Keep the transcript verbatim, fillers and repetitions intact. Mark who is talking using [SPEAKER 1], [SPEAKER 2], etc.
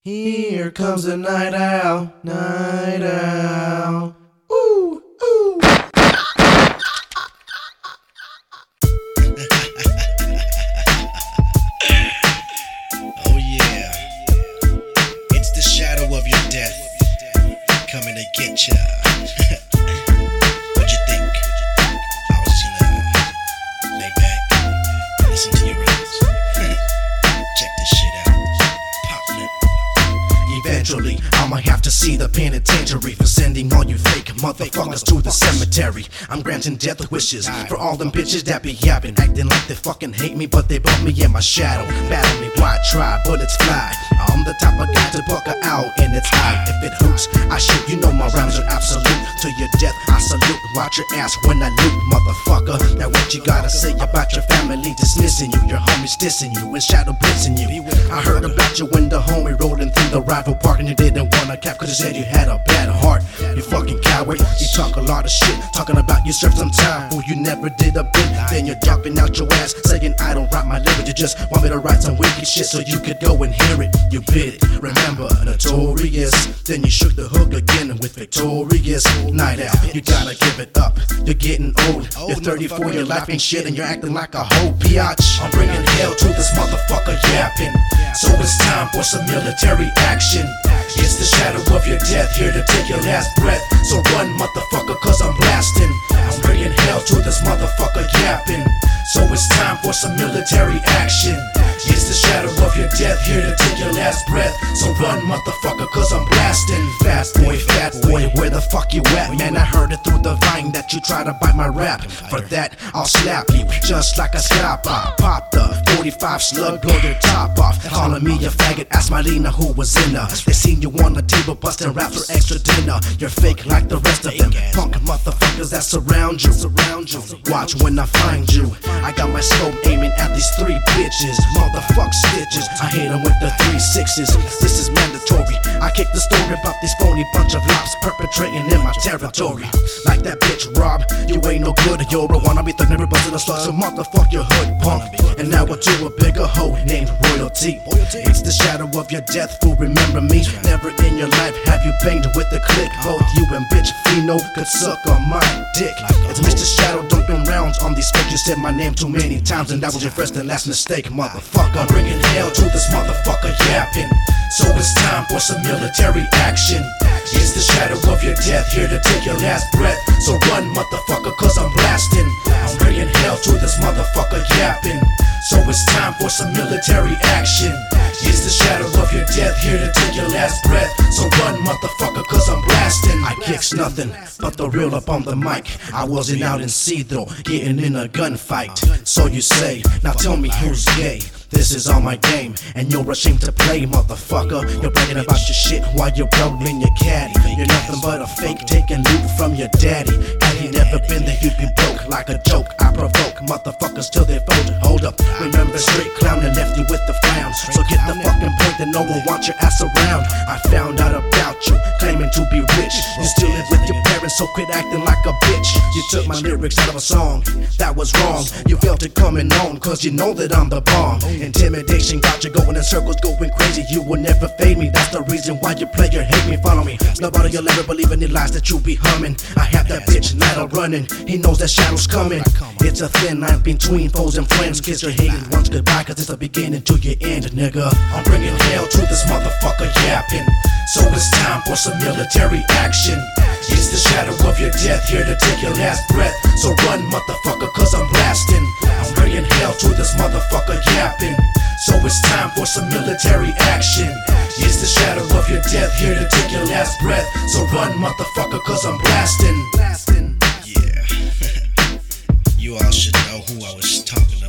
[SPEAKER 1] Here comes the night owl, night owl. Ooh, ooh.
[SPEAKER 2] Oh yeah, it's the shadow of your death coming to get ya. What'd you think? I was just gonna lay back, listen to your rhymes. Check this shit out. Pop lip.
[SPEAKER 1] Eventually, I'ma have to see the penitentiary for sending all you fake motherfuckers to the cemetery. I'm granting death wishes for all them bitches that be yapping, acting like they fucking hate me, but they bump me in my shadow. Battle me, why try? Bullets fly. I'm the type of guy to buck a owl in its eye. If it hoots, I shoot. You know my rhymes are absolute. To your death, I salute. Watch your ass when I loot, motherfucker. Now what you gotta say about your family dismissing you? Your homies dissing you and shadow blitzing you. I heard about you when the homie rolling through the rival park and you didn't wanna cap cause you said you had a bad heart. You fucking coward. You talk a lot of shit, talking about you served some time. Fool, you never did a bit. Then you're dropping out your ass, saying I don't write my lyrics. You just want me to write some wicked shit so you could go and hear it. You bit it, remember, notorious. Then you shook the hook again with victorious. Night owl, you gotta give it up. You're getting old, you're thirty-four, you're laughing shit and you're acting like a whole biatch. I'm bringing hell to this motherfucker yapping. So it's time for some military action. It's the shadow of your death here to take your last breath. So run, motherfucker, cause I'm blasting. I'm bringing hell to this motherfucker yapping. So it's time for some military action. It's the shadow of your death here to take your last breath. So run, motherfucker, cause I'm blasting. Fast boy, fat boy, where the fuck you at? Man, I heard it through the vine that you try to bite my rap. For that, I'll slap you just like a slap. I pop the forty-five slug, blow your top off. Calling me a faggot, ask Marlena who was in her. They seen you on the table busting raps for extra dinner. You're fake like the rest of them punk motherfuckers that surround you. Surround you. Watch when I find you. I got my scope aiming at these three bitches. Motherfuck stitches. I hit them with the three sixes. This is mandatory. I kick the story about this phony bunch of lops perpetrating in my territory. Like that bitch Rob, you ain't no good. You're a wannabe thug, never bustin' a slug. So motherfuck your hood punk. And now we're to a bigger hoe named royalty. It's the shadow of your death, fool. Remember me. Never in your life have you banged with the click. Both you and bitch Fino could suck on my dick. It's Mister Shadow dumping rounds on these fakes. You said my name too many times and that was your first and last mistake, motherfucker. I'm bringing hell to this motherfucker yapping. So it's time for some military action. It's the shadow of your death here to take your last breath. So run, motherfucker, cause I'm blasting. I'm bringing hell to this motherfucker yapping. So it's time for some military action. It's the shadow of your death here to take your last breath. So run, motherfucker, cause I'm blasting. I kicks nothing but the real up on the mic. I wasn't out in sea though, getting in a gunfight. So you say, now tell me who's gay. This is all my game, and you're ashamed to play, motherfucker. You're bragging about your shit while you're rolling your caddy. You're nothing but a fake taking loot from your daddy. Had he never been there, you'd be broke like a joke. I provoke motherfuckers till they fold. Hold up, remember straight clown and left you with the frown. So get the fucking point that no one wants your ass around. I found out about you, claiming to be rich. You still live with your parents, so quit acting like a bitch. You took my lyrics out of a song, that was wrong. You felt it coming on, cause you know that I'm the bomb. Intimidation got you going in circles, going crazy. You will never fade me, that's the reason why you play your hate me. Follow me, nobody will ever believe any lies that you be humming. I have that bitch Nida running, he knows that shadow's coming. It's a thin line between foes and friends. Kiss your hating once goodbye, cause it's the beginning to your end, nigga. I'm bringing hell to this motherfucker yapping. So it's time for some military action. It's the shadow of your death here to take your last breath. So run, motherfucker, cause I'm blasting. I'm bringing hell to this motherfucker yapping. So it's time for some military action. It's the shadow of your death here to take your last breath. So run, motherfucker, cause I'm blasting.
[SPEAKER 2] Yeah. You all should know who I was talking